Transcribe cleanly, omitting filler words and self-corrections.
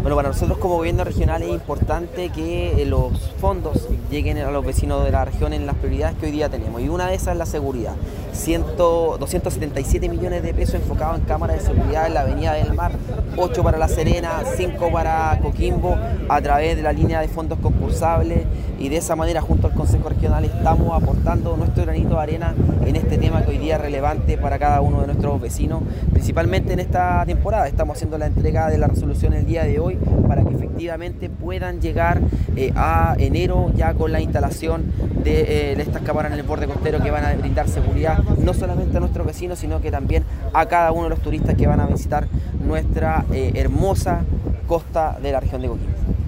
Bueno, para nosotros como gobierno regional es importante que los fondos lleguen a los vecinos de la región en las prioridades que hoy día tenemos. Y una de esas es la seguridad. 277 millones de pesos enfocados en cámaras de seguridad en la Avenida del Mar, 8 para La Serena, 5 para Coquimbo, a través de la línea de fondos concursables. Y de esa manera, junto al Consejo Regional, estamos aportando nuestro granito de arena en este tema que hoy día es relevante para cada uno de nuestros vecinos, principalmente en esta temporada. Estamos haciendo la entrega de la resolución el día de hoy para que efectivamente puedan llegar a enero ya con la instalación de estas cámaras en el borde costero que van a brindar seguridad no solamente a nuestros vecinos, sino que también a cada uno de los turistas que van a visitar nuestra hermosa costa de la región de Coquimbo.